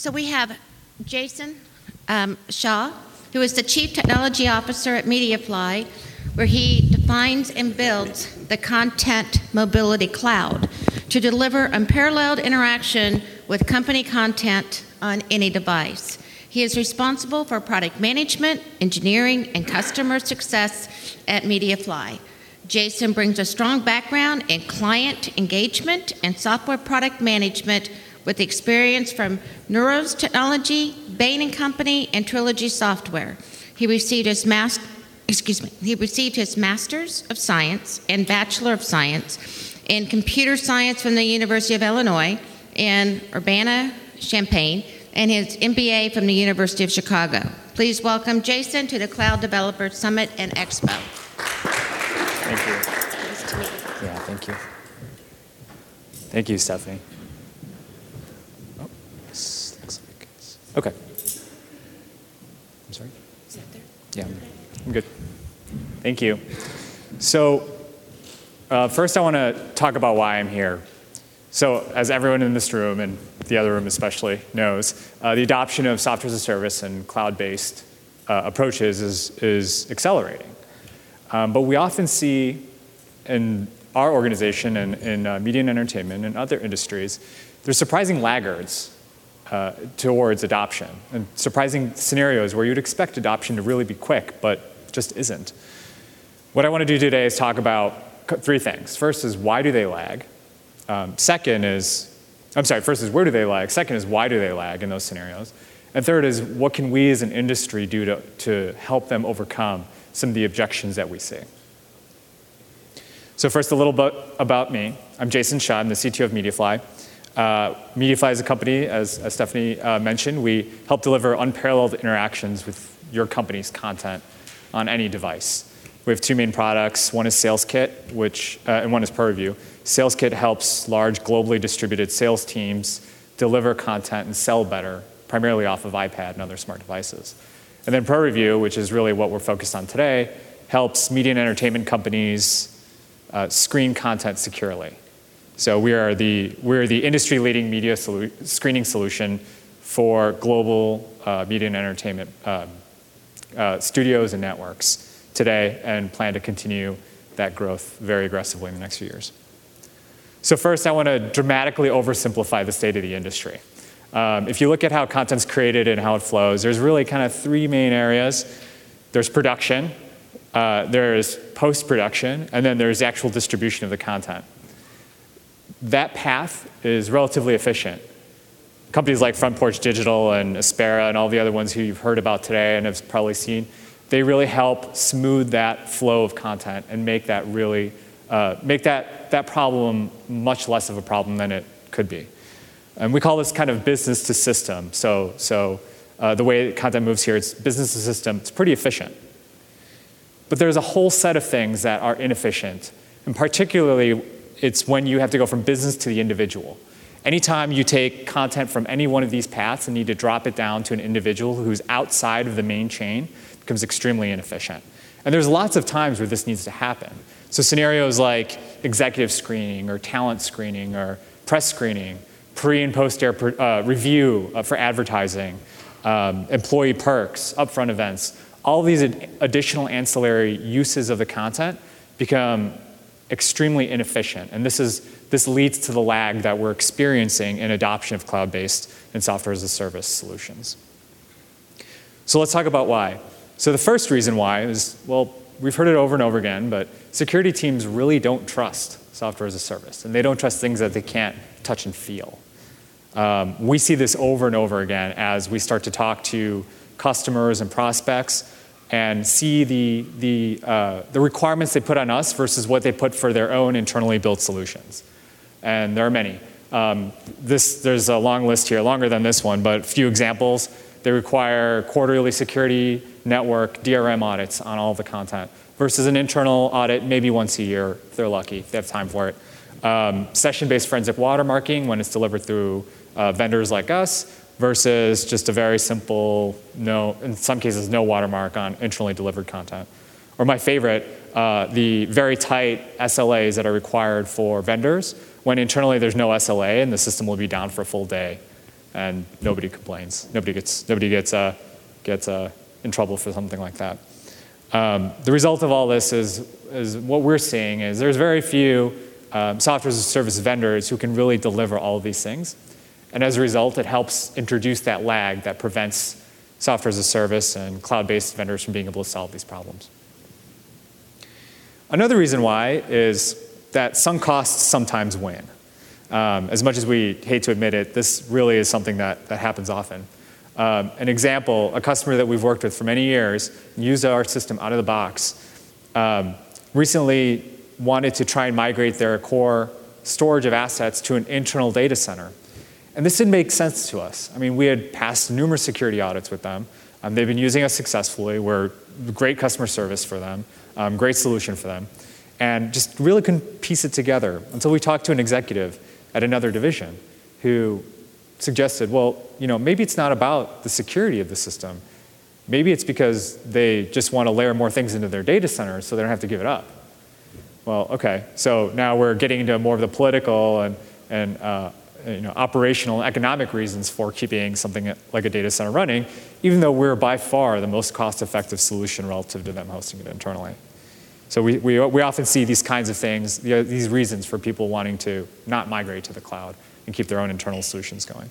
So we have Jason Shaw, who is the Chief Technology Officer at Mediafly, where he defines and builds the Content Mobility Cloud to deliver unparalleled interaction with company content on any device. He is responsible for product management, engineering, and customer success at Mediafly. Jason brings a strong background in client engagement and software product management with experience from Neuros Technology, Bain & Company, and Trilogy Software. He received his Master's of Science and Bachelor of Science in Computer Science from the University of Illinois in Urbana-Champaign, and his MBA from the University of Chicago. Please welcome Jason to the Cloud Developer Summit and Expo. Thank you. Nice to meet you. Yeah, thank you. Thank you, Stephanie. Oh, this looks like it's... Okay. I'm sorry? Is that there? Yeah, I'm good. Thank you. So, first I want to talk about why I'm here. So, as everyone in this room, and the other room especially, knows, the adoption of software as a service and cloud-based approaches is accelerating. But we often see in our organization and in media and entertainment and other industries, there's surprising laggards towards adoption and surprising scenarios where you'd expect adoption to really be quick, but just isn't. What I want to do today is talk about three things. First is why do they lag? First is where do they lag? Second is why do they lag in those scenarios? And third is what can we as an industry do to help them overcome some of the objections that we see. So first, a little bit about me. I'm Jason Shaw. I'm the CTO of Mediafly. Mediafly is a company, as Stephanie mentioned. We help deliver unparalleled interactions with your company's content on any device. We have two main products. One is SalesKit, and one is ProReview. SalesKit helps large, globally distributed sales teams deliver content and sell better, primarily off of iPad and other smart devices. And then ProReview, which is really what we're focused on today, helps media and entertainment companies screen content securely. So we're the industry-leading media screening solution for global media and entertainment studios and networks today, and plan to continue that growth very aggressively in the next few years. So first, I want to dramatically oversimplify the state of the industry. If you look at how content's created and how it flows, there's really kind of three main areas. There's production, there's post-production, and then there's actual distribution of the content. That path is relatively efficient. Companies like Front Porch Digital and Aspera and all the other ones who you've heard about today and have probably seen, they really help smooth that flow of content and make that really make that problem much less of a problem than it could be. And we call this kind of business to system. So the way content moves here, it's business to system. It's pretty efficient. But there's a whole set of things that are inefficient. And particularly, it's when you have to go from business to the individual. Anytime you take content from any one of these paths and need to drop it down to an individual who's outside of the main chain, it becomes extremely inefficient. And there's lots of times where this needs to happen. So scenarios like executive screening or talent screening or press screening, pre- and post-air review for advertising, employee perks, upfront events, all these additional ancillary uses of the content become extremely inefficient. And this leads to the lag that we're experiencing in adoption of cloud-based and software as a service solutions. So let's talk about why. So the first reason why is, well, we've heard it over and over again, but security teams really don't trust software as a service, and they don't trust things that they can't touch and feel. We see this over and over again as we start to talk to customers and prospects and see the requirements they put on us versus what they put for their own internally built solutions. And there are many. There's a long list here, longer than this one, but a few examples. They require quarterly security network DRM audits on all the content versus an internal audit maybe once a year if they're lucky, if they have time for it. Session-based forensic watermarking when it's delivered through vendors like us versus just a very simple, in some cases, no watermark on internally delivered content. Or my favorite, the very tight SLAs that are required for vendors when internally there's no SLA and the system will be down for a full day and nobody complains. Nobody gets in trouble for something like that. The result of all this is what we're seeing is there's very few software as a service vendors who can really deliver all of these things. And as a result, it helps introduce that lag that prevents software as a service and cloud-based vendors from being able to solve these problems. Another reason why is that sunk costs sometimes win. As much as we hate to admit it, this really is something that happens often. An example, a customer that we've worked with for many years, used our system out of the box, recently wanted to try and migrate their core storage of assets to an internal data center. And this didn't make sense to us. I mean, we had passed numerous security audits with them. They've been using us successfully. We're great customer service for them, great solution for them, and just really couldn't piece it together until we talked to an executive at another division who suggested, well, maybe it's not about the security of the system. Maybe it's because they just want to layer more things into their data center so they don't have to give it up. Well, okay, so now we're getting into more of the political and operational and economic reasons for keeping something like a data center running, even though we're by far the most cost-effective solution relative to them hosting it internally. So we often see these kinds of things, these reasons for people wanting to not migrate to the cloud and keep their own internal solutions going.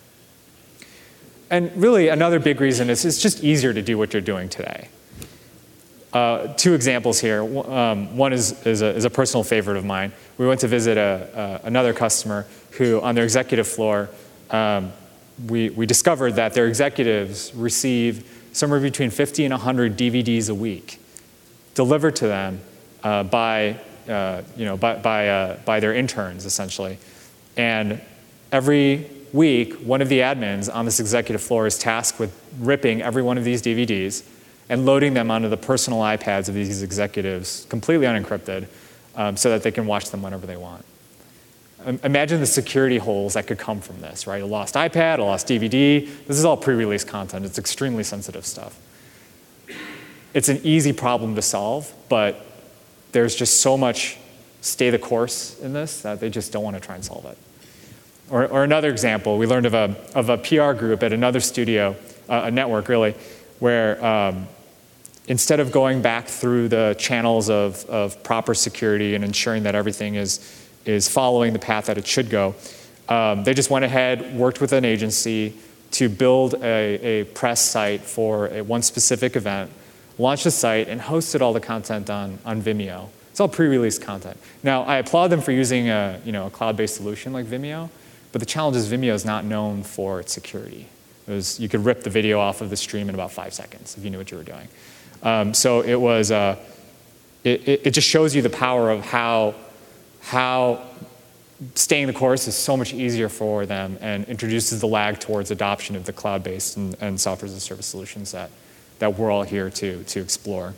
And really, another big reason is it's just easier to do what you're doing today. Two examples here. One is a personal favorite of mine. We went to visit another customer who, on their executive floor, we discovered that their executives receive somewhere between 50 and 100 DVDs a week delivered to them by their interns, essentially. And every week, one of the admins on this executive floor is tasked with ripping every one of these DVDs and loading them onto the personal iPads of these executives, completely unencrypted, so that they can watch them whenever they want. Imagine the security holes that could come from this, right? A lost iPad, a lost DVD. This is all pre-release content. It's extremely sensitive stuff. It's an easy problem to solve, but there's just so much stay the course in this that they just don't want to try and solve it. Or another example, we learned of a PR group at another studio, a network really, where instead of going back through the channels of proper security and ensuring that everything is following the path that it should go, they just went ahead, worked with an agency to build a press site for one specific event, launched the site, and hosted all the content on Vimeo. It's all pre-release content. Now, I applaud them for using a cloud-based solution like Vimeo, but the challenge is Vimeo is not known for its security. You could rip the video off of the stream in about 5 seconds if you knew what you were doing. So it was, it just shows you the power of how staying the course is so much easier for them and introduces the lag towards adoption of the cloud-based and software as a service solutions that we're all here to explore.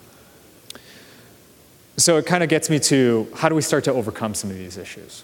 So it kind of gets me to how do we start to overcome some of these issues?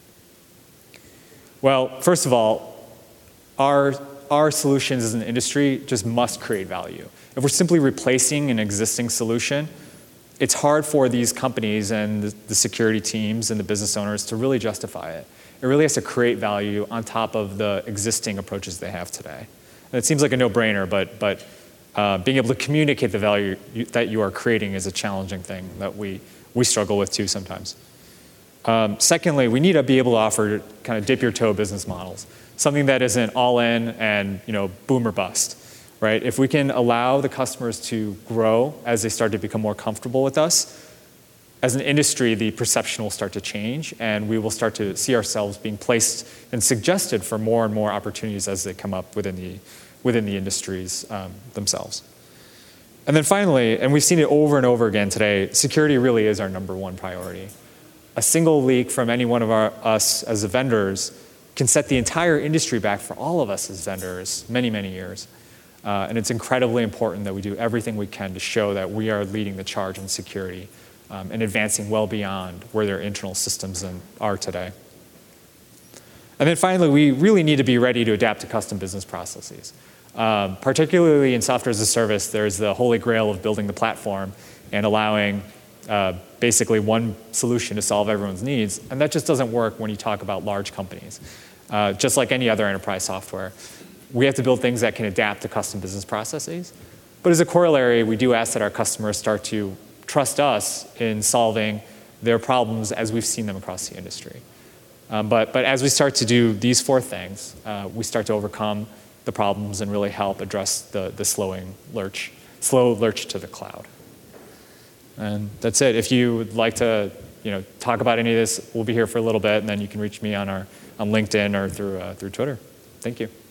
Well, first of all, our solutions as an industry just must create value. If we're simply replacing an existing solution, it's hard for these companies and the security teams and the business owners to really justify it. It really has to create value on top of the existing approaches they have today. And it seems like a no-brainer, but being able to communicate the value that you are creating is a challenging thing that we struggle with too sometimes. Secondly, we need to be able to offer kind of dip your toe business models, something that isn't all in and boom or bust, right? If we can allow the customers to grow as they start to become more comfortable with us, as an industry, the perception will start to change, and we will start to see ourselves being placed and suggested for more and more opportunities as they come up within the industries themselves. And then finally, and we've seen it over and over again today, security really is our number one priority. A single leak from any one of us as vendors can set the entire industry back for all of us as vendors many, many years. And it's incredibly important that we do everything we can to show that we are leading the charge in security and advancing well beyond where their internal systems are today. And then finally, we really need to be ready to adapt to custom business processes. Particularly in software as a service, there's the holy grail of building the platform and allowing basically one solution to solve everyone's needs. And that just doesn't work when you talk about large companies. just like any other enterprise software. We have to build things that can adapt to custom business processes. But as a corollary, we do ask that our customers start to trust us in solving their problems as we've seen them across the industry. But as we start to do these 4 things, we start to overcome the problems and really help address the slow lurch to the cloud. And that's it. If you would like to talk about any of this, we'll be here for a little bit, and then you can reach me on LinkedIn or through Twitter. Thank you.